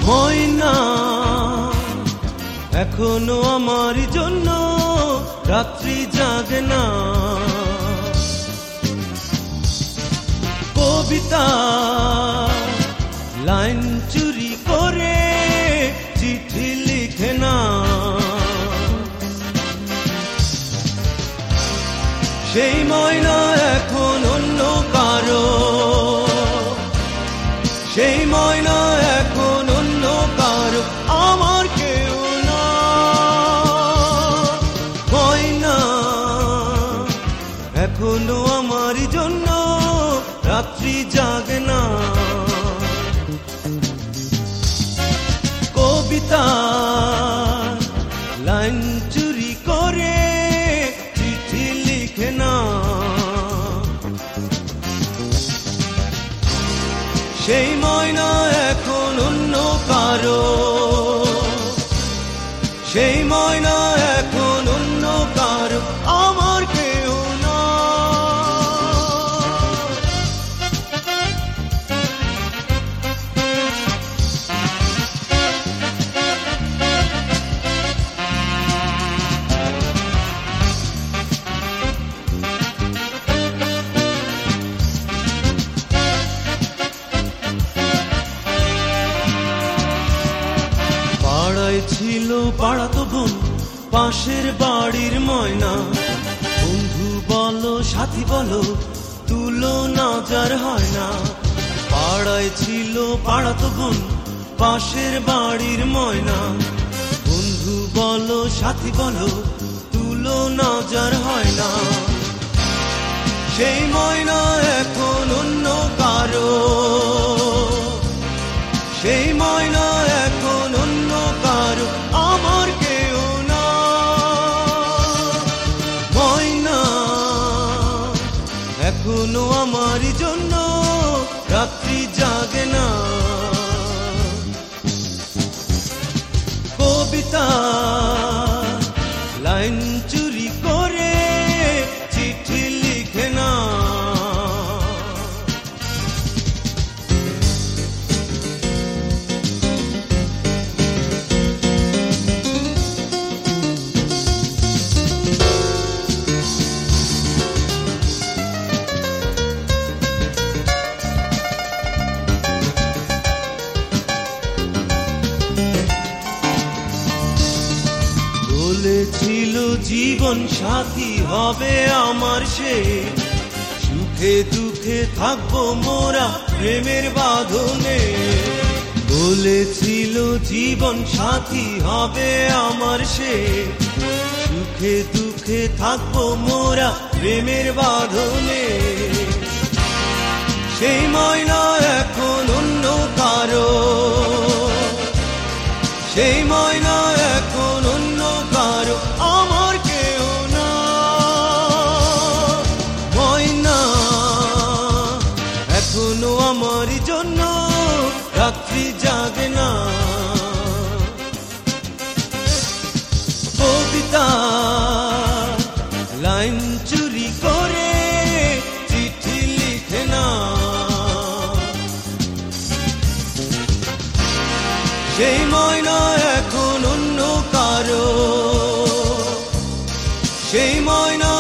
ময়না এখনো আমার জন্য রাত্রি জাগে না। কবিতা লাইন চুরি করে চিঠি লিখে না। সেই ময়না এখন অন্য কারো, সেই ময়না এখন অন্য কারো, আমার কেউ না। ময়না এখনো আমার জন্য রাত্রি জাগে না। কবিতা লাইন চুরি করে চিঠি লিখে না। সেই ময়না এখন অন্য কারো, সেই ময়না এখন অন্য কারো, আমার কেউ না। পাড়ায় ছিল পাড়াতো বোন, পাশের বাড়ির ময়না। বন্ধু বলো সাথী বলো, তুলনা যার হয় না। পাড়ায় ছিল পাড়াতো বোন, পাশের বাড়ির ময়না। বন্ধু বলো সাথী বলো, তুলনা যার হয় না। সেই ময়না এখন অন্য কারো, সেই ময়না এখন অন্য কারো, আমার কেউ না। ময়না এখনো আমার জন্য রাত্রি জাগে না। কবিতা লাইন চুরি করে চিঠি লিখে না। বলেছিল জীবন সাথী হবে আমার সে, সুখে দুঃখে থাকবো মোরা প্রেমের বাঁধনে। বলেছিল জীবন সাথী হবে আমার সে, সুখে দুঃখে থাকবো মোরা প্রেমের বাঁধনে। সেই ময়না এখন অন্য কারো, সেই ময়না এখন অন্য কারো, আমার কেউ না। ময়না এখনো আমার জন্য রাত্রি জাগে না। কবিতা লাইন চুরি করে চিঠি লিখে না। সেই ময়না এখন অন্য কারো, সেই ময়না